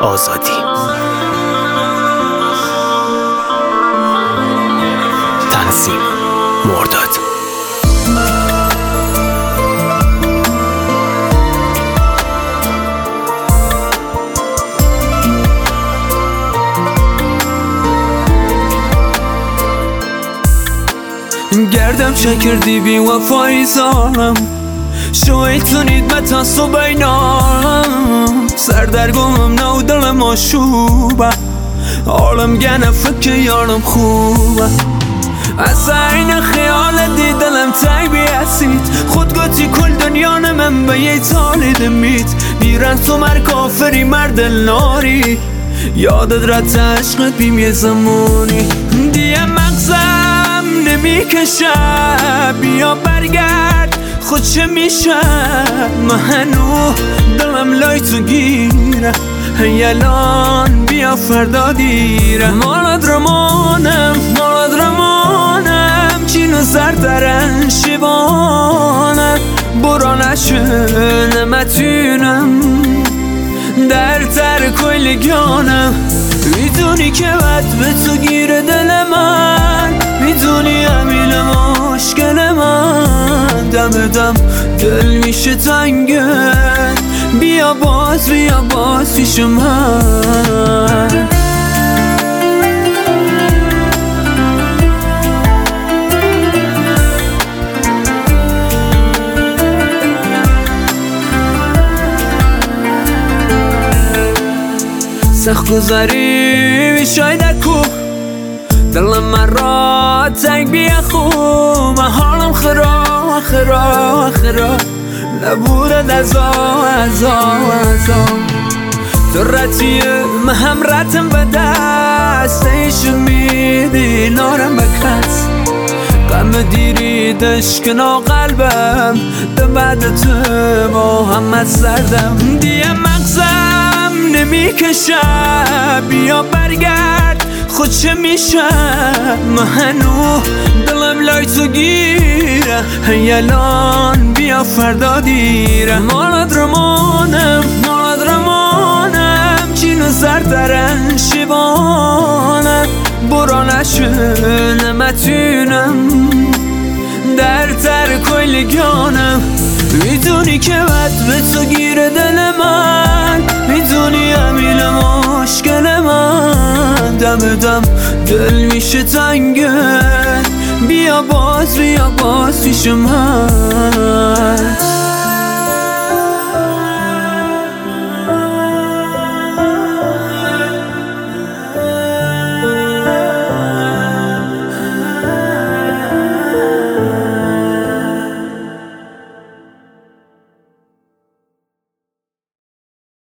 آزادی. تنظیم مرداد. گردم چکردی بی وفایی زارم شویتونید متا صبحینام سردرگمم نو دلم آشوبه عالم گنه فکر یارم خوبه از این خیال دی دلم تای بیاسید خود گوتی کل دنیا من به یه تالی دمید بیرن تو مر کافری مرد ناری یادت رد عشقت بیم یه زمانی دیه مغزم نمیکشه بیا برگرد خود چه میشه منو دلم لای تو گیره هیلان بیا فردا دیره مالد رمانم چینو سرترن شیوانم برا نشه نمتونم در تر کل گیانم میدونی که بد به تو گیره دل من میدونی امیل مشکل من دم دم دل میشه تنگه بیا باز پیش من سخت گذاری بیشایده کو دلم من را تنگ بیا خوب من حالم خرا نبودد ازا تو رتیه من هم رتم به دست ایش میدی نارم بکرس غم دیری دشکنا قلبم ده بعد تو محمد سردم دیه مغزم نمیکشه بیا برگرد خود چه میشه منو دلم لای تو گیره هیلان بیا فردا دیره مالد رمانم چینو سرترن شیوانم برا نشه نمتونم در تر کل گیانم میدونی که بد به تو گیره دل من میدونی امیل مشکل من دم دم دل میشه تنگه بیا باز پیش من